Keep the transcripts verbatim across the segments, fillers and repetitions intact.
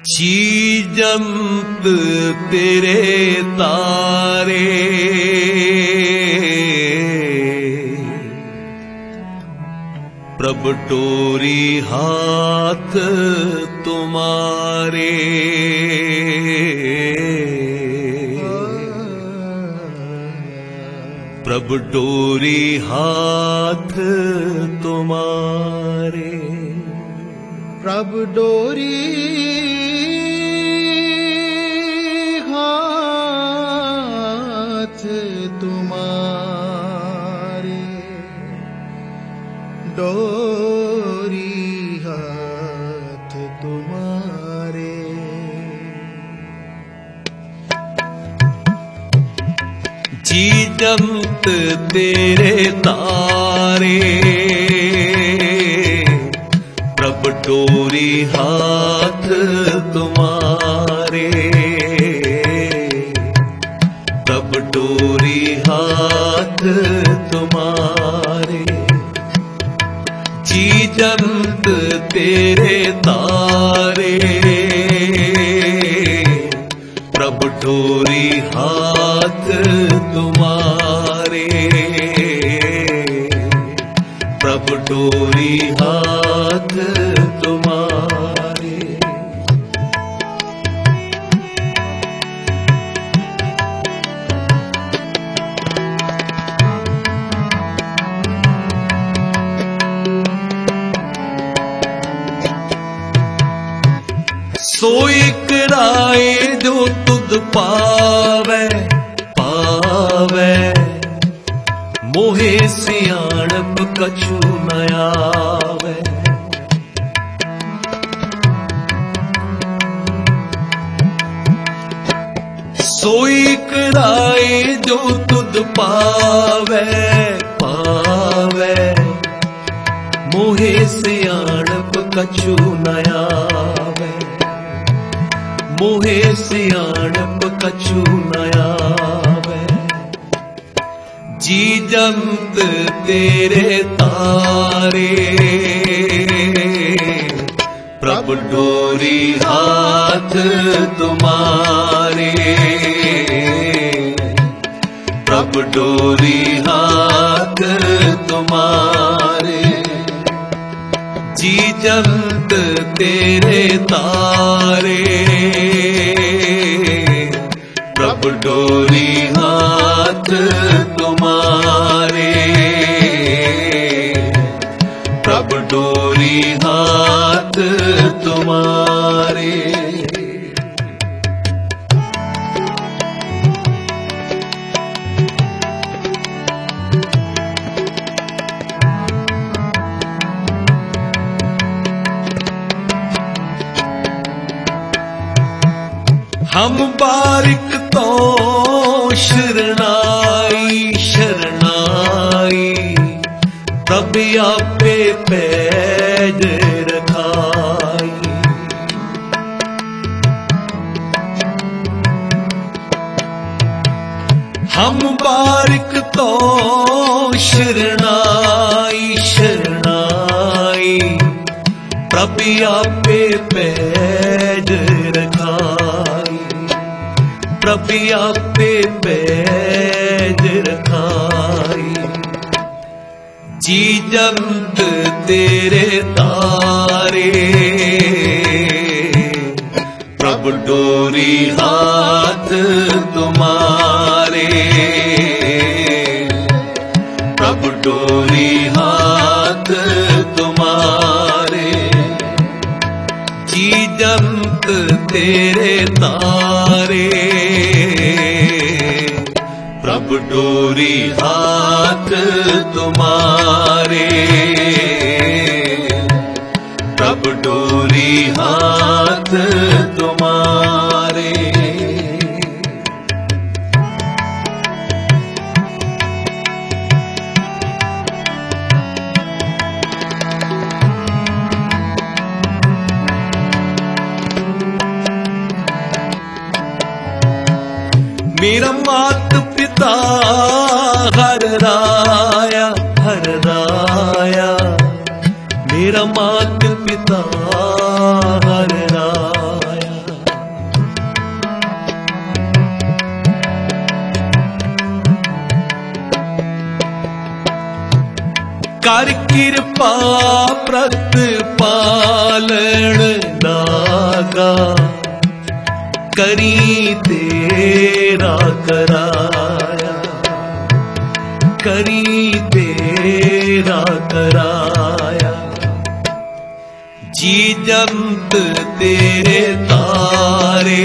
चीजंत तेरे तारे, प्रभ डोरी हाथ तुम्हारे। प्रभ डोरी हाथ तुम्हारे। प्रभ डोरी हाथ तुम्हारे, डोरी हाथ तुम्हारे। चीजंत तेरे तारे, प्रभ डोरी हाथ तुम्हारे। प्रभ डोरी हाथ तुम्हारे। चीजंत तेरे तारे, प्रभ डोरी हाथ तुम्हारे। प्रभ डोरी हाथ तुम्हारे। सोई कराए जो तुद पावे पावे, मोहे सियाणप कछु न आवे। सोई कराए जो तुद पावे पावे, मोहे सियाणप कछु न आवे। मोहे सियाणप कछु न आवे। चीजंत तेरे तारे, प्रभ डोरी हाथ तुम्हारे। प्रभ डोरी हाथ तुम्हारे। चीजंत तेरे तारे, प्रभ डोरी हाथ तुम्हारे। प्रभ डोरी हाथ तुम्हारे। हम बारिक तो शरणाई शरणाई, प्रभ आपे पैज रखाई। हम बारिक तो शरणाई शरणाई, प्रभ आपे पैज रखाई। प्रभ आपे पैज रखाई। चीजंत तेरे तारे, प्रभ डोरी हाथ तुम्हारे। प्रभ डोरी हाथ तुम्हारे। चीजंत तेरे तारे, प्रभ डोरी हाथ तुम्हारे। प्रभ डोरी हाथ तुम्हारे। मेरा मात पिता हर राया हर राया, मेरा मात पिता हर राया। कर कृपा प्रतिपालन दागा करी तेरा कराया करी तेरा कराया जी जंत तेरे तारे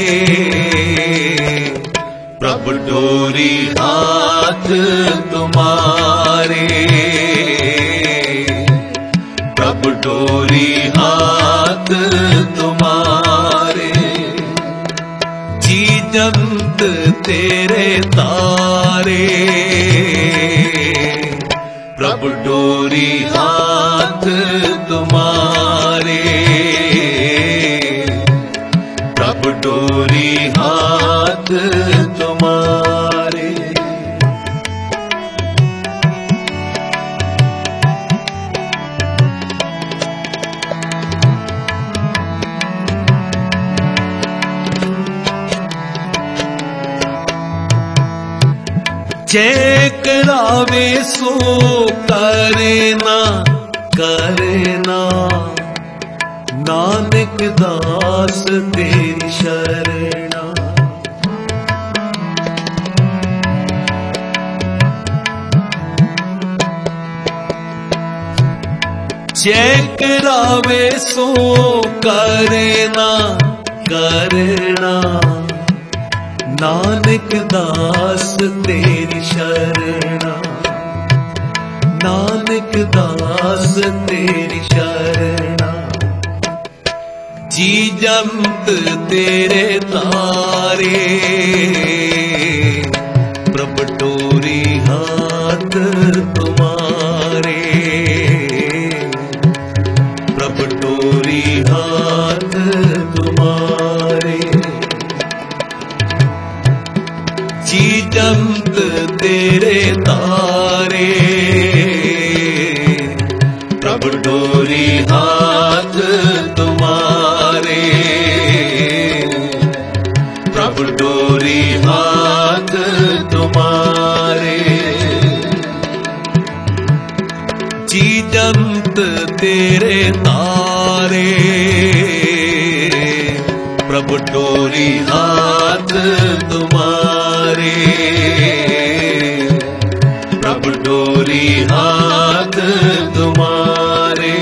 प्रभु डोरी हाथ तुम्हारे प्रभु डोरी हाथ तुम्हारे जी जंत तेरे तारे प्रभु डोरी हाथ तुम्हारे प्रभु डोरी हाथ तुम्हारे जय करावे सो करे ना करे ना नानक दास तेरी शरणा जय करावे सो करे ना करना नानक दास तेरी शरणा नानक दास तेरी शरणा जी जंत तेरे तारे प्रभु डोरी हाथ तुम्हारे प्रभु डोरी हाथ तुम्हारे जी जंत तेरे तारे प्रभु डोरी हाथ तुम्हारे प्रभु डोरी हाथ तुम्हारे जी जंत तेरे तारे प्रभु डोरी हाथ तुम्हारे प्रभु डोरी हाथ तुम्हारे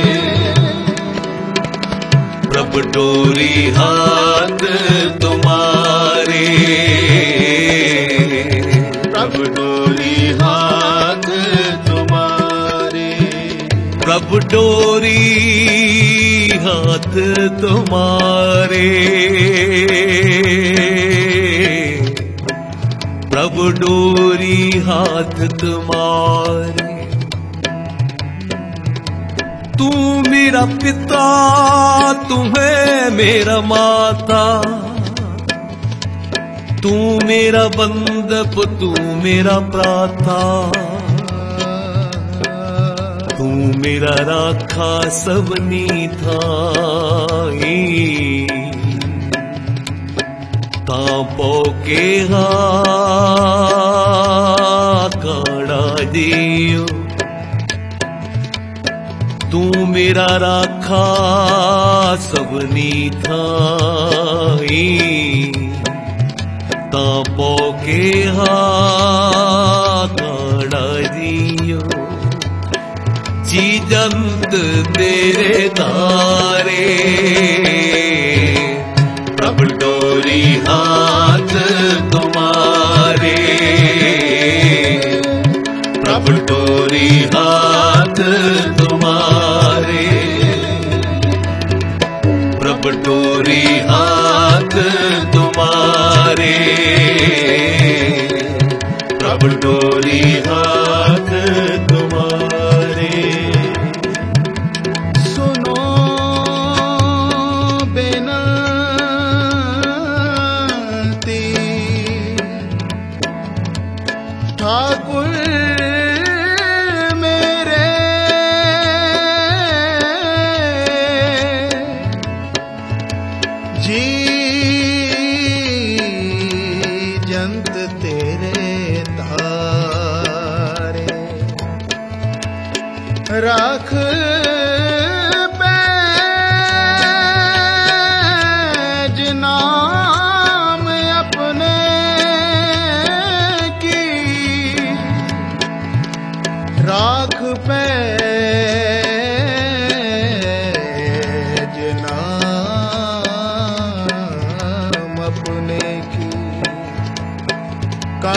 प्रभु डोरी हाथ तुम्हारे प्रभु डोरी हाथ तुम्हारे प्रभु डोरी हाथ तुम्हारे प्रभु डोरी हाथ तुम्हारे तू मेरा पिता तुम्हें मेरा माता तू मेरा बंधप तू मेरा प्राता तू मेरा राखा सबनी थाई तापो के हा काड़ा दियो तू मेरा राखा सबनी थाई तापो के हा काड़ा दियो जी जंत तेरे तारे प्रभु डोरी हाथ तुम्हारे प्रभु डोरी हाथ तुम्हारे प्रभु डोरी हाथ तुम्हारे प्रभु डोरी हाथ तुम्हारे सुनो बेनती ठाकुर मेरे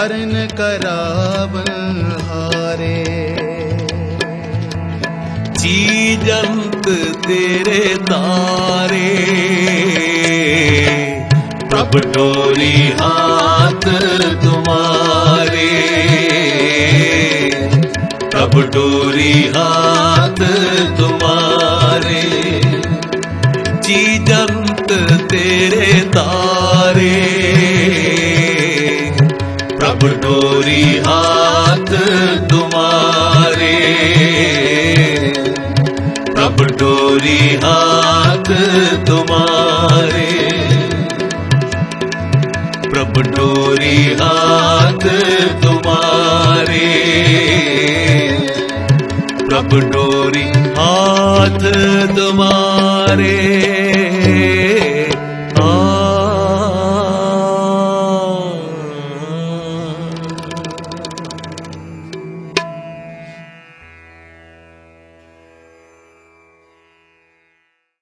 हरण करावन हारे। चीजंत तेरे तारे, प्रभु डोरी हाथ तुम्हारे, प्रभु डोरी हाथ तुम्हारे। चीजंत तेरे तारे, प्रभु डोरी हाथ तुम्हारे, प्रभु डोरी हाथ तुम्हारे, प्रभु डोरी हाथ तुम्हारे, प्रभु डोरी हाथ तुम्हारे।